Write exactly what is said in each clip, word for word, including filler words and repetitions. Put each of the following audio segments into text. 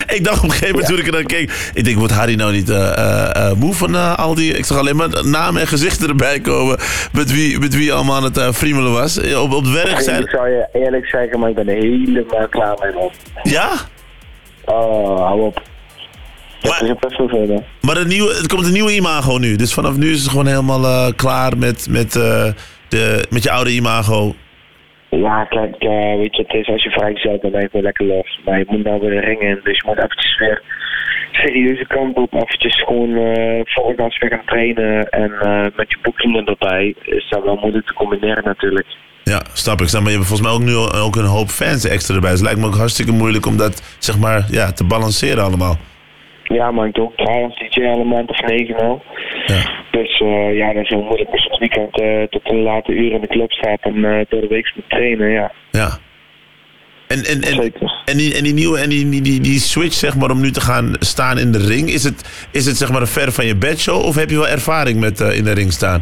ik dacht op een gegeven moment ja. toen ik er naar keek... Ik denk, wordt Harry nou niet uh, uh, uh, moe van uh, al die... Ik zag alleen maar namen en gezichten erbij komen... met wie, met wie allemaal aan het uh, friemelen was. Op, op het werk zijn... Ik zou je eerlijk zeggen, maar ik ben er helemaal klaar mee, man. Ja? Oh, hou op. Dat maar, is best wel verder. Maar het, nieuwe, het komt een nieuwe imago nu. Dus vanaf nu is het gewoon helemaal uh, klaar met, met, uh, de, met je oude imago. Ja, kijk, uh, weet je, het is als je vrijgesteld bent, dan ben je weer lekker los. Maar je moet nou weer de ring in, dus je moet eventjes weer serieuze kant op. Eventjes gewoon uh, volgens weer gaan trainen en uh, met je boekingen erbij is dat wel moeilijk te combineren natuurlijk. Ja, snap ik. Maar je hebt volgens mij ook nu ook een hoop fans extra erbij. Dus het lijkt me ook hartstikke moeilijk om dat, zeg maar, ja, te balanceren allemaal. Ja, maar ik doe ook trouwens D J al een maand of negen al. Ja. Dus uh, ja, dat is heel moeilijk als je het weekend uh, tot een late uur in de club staat en uh, door de week moet trainen, ja. Ja. En, en, en, en, die, en die nieuwe, en die, die, die switch, zeg maar, om nu te gaan staan in de ring, is het, is het zeg maar een ver van je bedshow of heb je wel ervaring met uh, in de ring staan?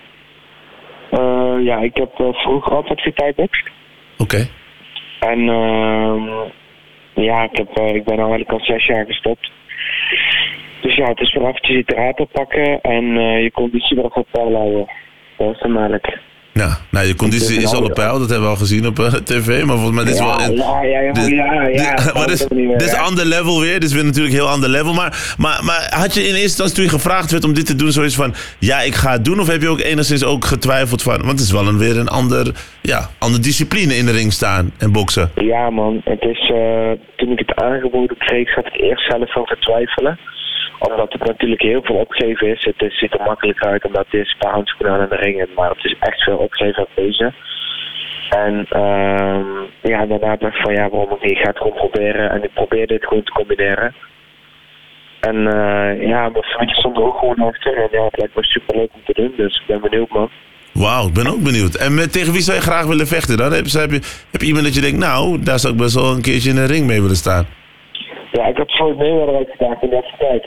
Uh, ja, ik heb uh, vroeger altijd getijboxd. Oké. Okay. En uh, ja, ik, heb, uh, ik ben al eigenlijk al zes jaar gestopt. Dus ja, het is weer eventjes je draad oppakken en uh, je conditie weer op peil houden. Dat is eigenlijk. Ja, nou, je conditie is, is al op peil, dat hebben we al gezien op uh, tv, maar volgens mij dit is ja, wel... Een, ja, ja, ja, dit, ja, ja. Dit, maar dit, dit is een ander level weer, dit is weer natuurlijk een heel ander level, maar, maar, maar had je in eerste instantie toen je gevraagd werd om dit te doen zoiets van, ja, ik ga het doen, of heb je ook enigszins ook getwijfeld van, want het is wel een, weer een ander, ja, andere discipline in de ring staan en boksen. Ja man, het is, uh, toen ik het aangeboden kreeg, zat ik eerst zelf van te twijfelen. Omdat het natuurlijk heel veel opgeven is. Het is, ziet er makkelijk uit omdat het is een paar handschoenen aan in de ringen. Maar het is echt veel opgeven aan deze. En uh, ja, daarna dacht ik van ja, waarom ook niet? Ik ga het gewoon proberen. En ik probeer dit gewoon te combineren. En uh, ja, mijn vriendje stond er ook gewoon achter. En ja, het lijkt me super leuk om te doen. Dus ik ben benieuwd, man. Wauw, ik ben ook benieuwd. En met, tegen wie zou je graag willen vechten dan? Heb je, heb, je, heb je iemand dat je denkt, nou, daar zou ik best wel een keertje in de ring mee willen staan? Ja, ik heb Floyd Mayweather uitgedaagd in deze tijd.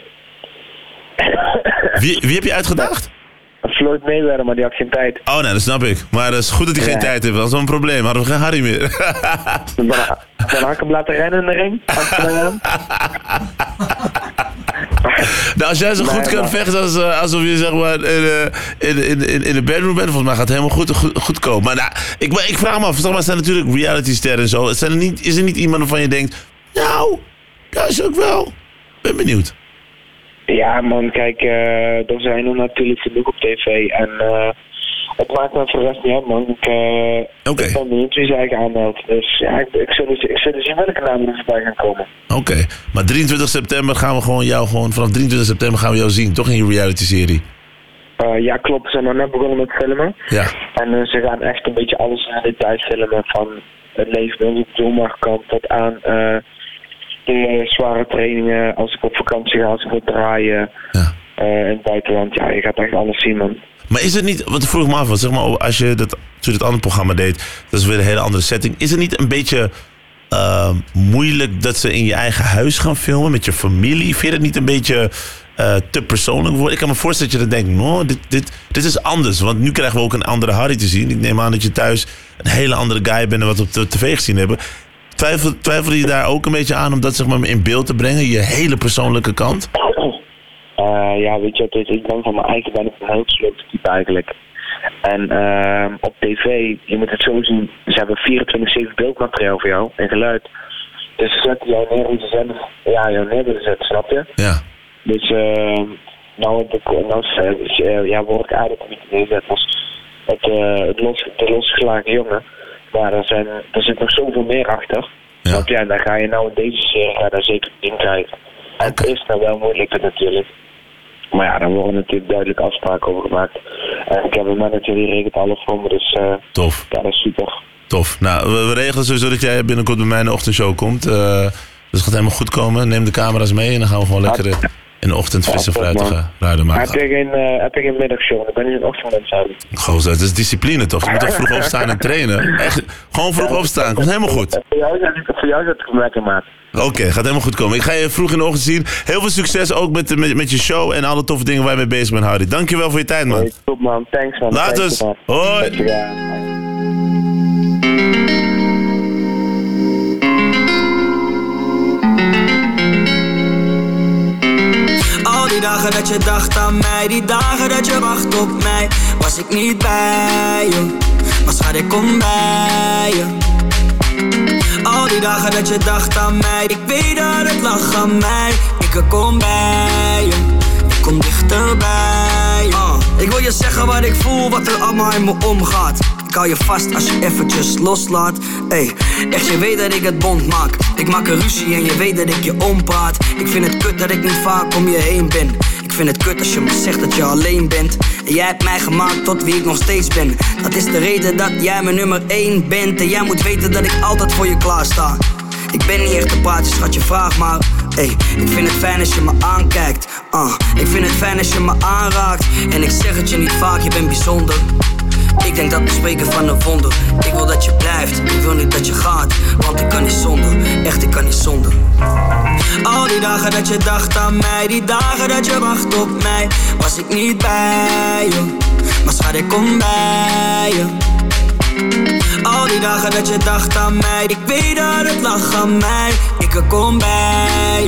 Wie, wie heb je uitgedaagd? Floyd Mayweather, maar die had geen tijd. Oh nee, dat snap ik. Maar het is goed dat hij ja. geen tijd heeft. Dat is wel een probleem. Hadden we geen Harry meer. Dan, dan had ik hem laten rennen in de ring. Nou, als jij zo goed nee, kan vechten als, uh, alsof je zeg maar in, in, in, in, in de bedroom bent, volgens mij gaat het helemaal goed, goed, goed komen. Maar nou, ik, ik vraag me af, zeg maar, het zijn natuurlijk realitysterren en zo. Zijn er niet, is er niet iemand waarvan je denkt, nou, dat is ook wel. Ben benieuwd. Ja man, kijk, uh, er zijn er natuurlijk genoeg op tv en uh, het maakt me voor de rest niet uit man. Ik, uh, okay. ik ben benieuwd wie zijn eigen aanmeldt. Dus ja, ik, ik zou dus, ik zou dus zien welke namen er voorbij gaan komen. Oké, okay. Maar drieëntwintig september gaan we gewoon jou gewoon, vanaf drieëntwintig september gaan we jou zien, toch in je reality serie? Uh, ja klopt, ze zijn nog net begonnen met filmen. Ja. En uh, ze gaan echt een beetje alles in detail filmen van het leven bij ons op de zomerkamp tot aan... Uh, de zware trainingen, als ik op vakantie ga, als ik moet draaien ja. uh, in het buitenland. Ja, je gaat echt alles zien, man. Maar is het niet, want ik vroeg me af, zeg maar, als je dat, toen het andere programma deed, dat is weer een hele andere setting. Is het niet een beetje uh, moeilijk dat ze in je eigen huis gaan filmen, met je familie? Vind je het niet een beetje uh, te persoonlijk worden? Ik kan me voorstellen dat je dan denkt, no, dit, dit, dit is anders. Want nu krijgen we ook een andere Harry te zien. Ik neem aan dat je thuis een hele andere guy bent dan wat we op de tv gezien hebben. Twijfel, twijfel je daar ook een beetje aan om dat zeg maar in beeld te brengen, je hele persoonlijke kant? Uh, ja, weet je, het is, ik ben van mijn eigen ben ik een heel gesloten type eigenlijk. En uh, op tv, je moet het zo zien, ze hebben vierentwintig zeven beeldmateriaal voor jou en geluid. Dus ze zetten jou neer om te zetten, ja, jou neer willen zetten, snap je? Ja. Dus uh, nou, heb ik, nou uh, ja, word ik eigenlijk niet neergezet als het, uh, het los, de losgeslagen jongen. Maar er, zijn, er zit nog zoveel meer achter. Ja. Want ja, dan ga je nou in deze serie ga daar zeker in krijgen. En okay. Het is nou wel moeilijk natuurlijk. Maar ja, daar worden natuurlijk duidelijk afspraken over gemaakt. En ik heb een manager die regelt alles voor me, dus uh, tof. Ja, dat is super. Tof. Nou, we, we regelen sowieso dat jij binnenkort bij mij in de ochtendshow komt. Uh, dus het gaat helemaal goed komen. Neem de camera's mee en dan gaan we gewoon lekker uh, in de ochtend frisse ja, fruitige ruiden maken. Heb je geen, uh, heb je geen middagshow? Dan ben je in de ochtend aan het Gozer, het is discipline toch? Je moet toch vroeg opstaan en trainen? Echt, gewoon vroeg opstaan. Komt helemaal goed. Voor jou zou ik voor jou het lekker maken. Oké, okay, gaat helemaal goed komen. Ik ga je vroeg in de ochtend zien. Heel veel succes ook met, met, met je show en alle toffe dingen waar je mee bezig bent, Harry. Dankjewel voor je tijd, man. Hey, top, man. Thanks, man. Later. Hoi. Dankjewel. dagen dat je dacht aan mij, die dagen dat je wacht op mij, was ik niet bij je, maar schat ik kom bij je. Al die dagen dat je dacht aan mij, ik weet dat het lag aan mij. Ik kom bij je, ik kom dichterbij je. uh, Ik wil je zeggen wat ik voel, wat er allemaal in me omgaat. Ik hou je vast als je eventjes loslaat. Ey, echt je weet dat ik het bond maak. Ik maak een ruzie en je weet dat ik je ompraat. Ik vind het kut dat ik niet vaak om je heen ben. Ik vind het kut als je me zegt dat je alleen bent. En jij hebt mij gemaakt tot wie ik nog steeds ben. Dat is de reden dat jij mijn nummer één bent. En jij moet weten dat ik altijd voor je klaar sta. Ik ben niet echt te praten, schat, je vraagt maar. Ey, ik vind het fijn als je me aankijkt. uh, Ik vind het fijn als je me aanraakt. En ik zeg het je niet vaak, je bent bijzonder. Ik denk dat we spreken van een wonder. Ik wil dat je blijft, ik wil niet dat je gaat. Want ik kan niet zonder, echt ik kan niet zonder. Al die dagen dat je dacht aan mij, die dagen dat je wacht op mij, was ik niet bij je, maar schat ik kom bij je. Al die dagen dat je dacht aan mij, ik weet dat het lag aan mij. Ik kom bij